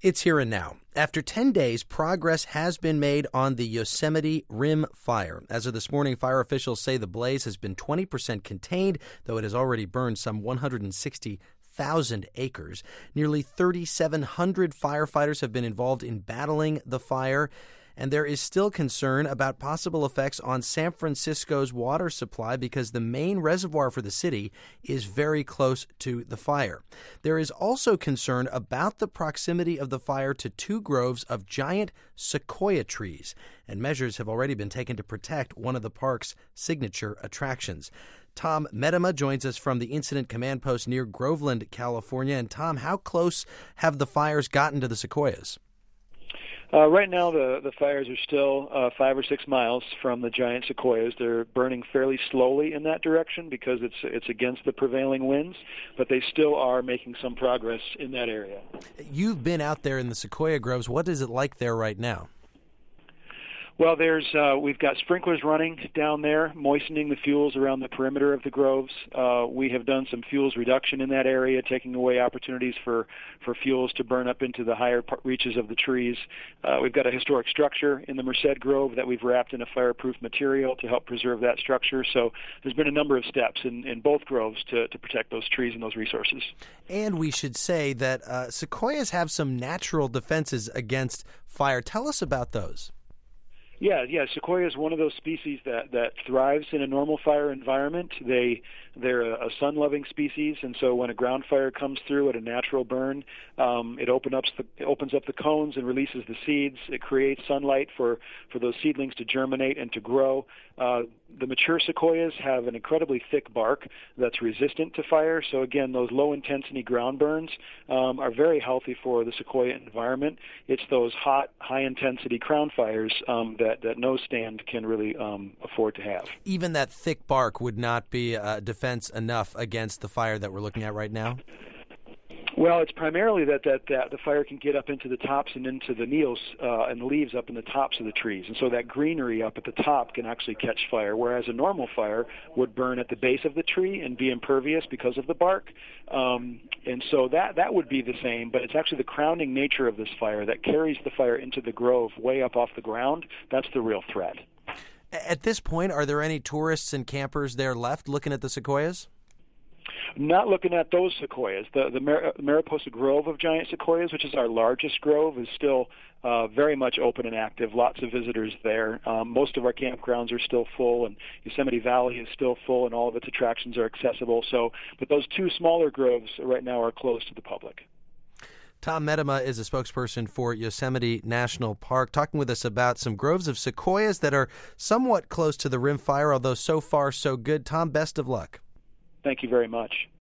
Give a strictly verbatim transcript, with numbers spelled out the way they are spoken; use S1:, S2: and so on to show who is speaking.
S1: It's here and now. After ten days, progress has been made on the Yosemite Rim fire. As of this morning, fire officials say the blaze has been twenty percent contained, though it has already burned some one hundred sixty thousand acres. Nearly thirty-seven hundred firefighters have been involved in battling the fire, and there is still concern about possible effects on San Francisco's water supply because the main reservoir for the city is very close to the fire. There is also concern about the proximity of the fire to two groves of giant sequoia trees, and measures have already been taken to protect one of the park's signature attractions. Tom Medema joins us from the Incident Command Post near Groveland, California. And Tom, how close have the fires gotten to the sequoias?
S2: Uh, right now, the, the fires are still uh, five or six miles from the giant sequoias. They're burning fairly slowly in that direction because it's it's against the prevailing winds, but they still are making some progress in that area.
S1: You've been out there in the sequoia groves. What is it like there right now?
S2: Well, there's uh, we've got sprinklers running down there, moistening the fuels around the perimeter of the groves. Uh, we have done some fuels reduction in that area, taking away opportunities for, for fuels to burn up into the higher reaches of the trees. Uh, we've got a historic structure in the Merced Grove that we've wrapped in a fireproof material to help preserve that structure. So there's been a number of steps in, in both groves to, to protect those trees and those resources.
S1: And we should say that uh, sequoias have some natural defenses against fire. Tell us about those.
S2: Yeah, yeah. Sequoia is one of those species that, that thrives in a normal fire environment. They they're a, a sun-loving species, and so when a ground fire comes through at a natural burn, um, it open up the, it opens up the cones and releases the seeds. It creates sunlight for, for those seedlings to germinate and to grow. Uh, the mature sequoias have an incredibly thick bark that's resistant to fire. So again, those low-intensity ground burns um, are very healthy for the sequoia environment. It's those hot, high-intensity crown fires um, that that no stand can really um, afford to have.
S1: Even that thick bark would not be a defense enough against the fire that we're looking at right now?
S2: Well, it's primarily that, that, that the fire can get up into the tops and into the needles uh, and the leaves up in the tops of the trees. And so that greenery up at the top can actually catch fire, whereas a normal fire would burn at the base of the tree and be impervious because of the bark. Um, and so that, that would be the same, but it's actually the crowning nature of this fire that carries the fire into the grove way up off the ground. That's the real threat.
S1: At this point, are there any tourists and campers there left looking at the sequoias?
S2: Not looking at those sequoias. The, the Mar- Mariposa Grove of giant sequoias, which is our largest grove, is still uh, very much open and active. Lots of visitors there. Um, most of our campgrounds are still full, and Yosemite Valley is still full, and all of its attractions are accessible. So, but those two smaller groves right now are closed to the public.
S1: Tom Medema is a spokesperson for Yosemite National Park, talking with us about some groves of sequoias that are somewhat close to the rim fire, although so far so good. Tom, best of luck.
S2: Thank you very much.